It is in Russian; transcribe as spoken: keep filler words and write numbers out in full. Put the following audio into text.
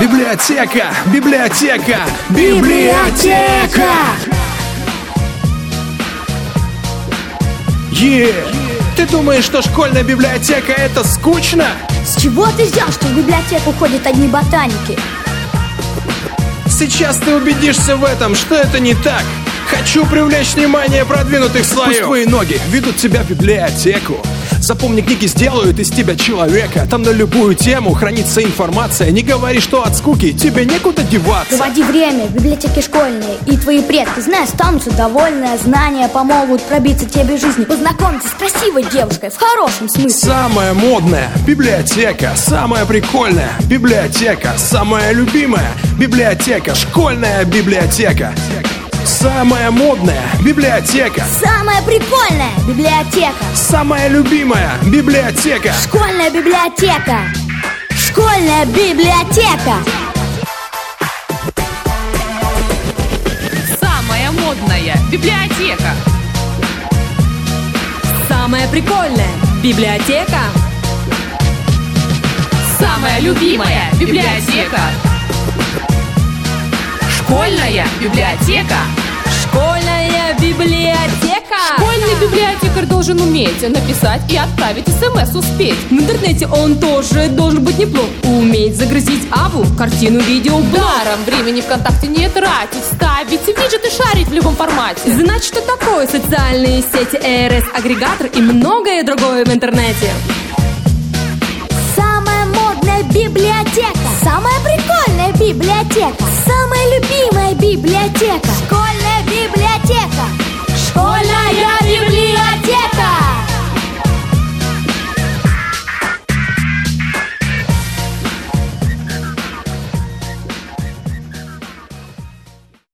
Библиотека, библиотека, библиотека! Е! Ты думаешь, что школьная библиотека это скучно? С чего ты взял, что в библиотеку ходят одни ботаники? Сейчас ты убедишься в этом, что это не так. Хочу привлечь внимание продвинутых слоев. Пусть твои ноги ведут тебя в библиотеку. Запомни, книги сделают из тебя человека. Там на любую тему хранится информация. Не говори, что от скуки тебе некуда деваться. Проводи время в библиотеке школьной, и твои предки, зная, останутся довольны. Знания помогут пробиться тебе в жизни. Познакомиться с красивой девушкой в хорошем смысле. Самая модная библиотека, самая прикольная библиотека, самая любимая библиотека, школьная библиотека. Самая модная библиотека, самая прикольная библиотека, самая любимая библиотека, школьная библиотека. Школьная библиотека. Самая модная библиотека, самая прикольная библиотека, самая любимая библиотека, школьная библиотека. Школьная библиотека. Школьный библиотекарь должен уметь написать и отправить смс успеть. В интернете он тоже должен быть неплох. Уметь загрузить аву, картину, видео, блог. Даром времени ВКонтакте не тратить, ставить виджеты, шарить в любом формате. Знать, что такое социальные сети, эй эр эс, агрегатор и многое другое в интернете. Самая модная библиотека, самая прикольная библиотека, самая любимая библиотека,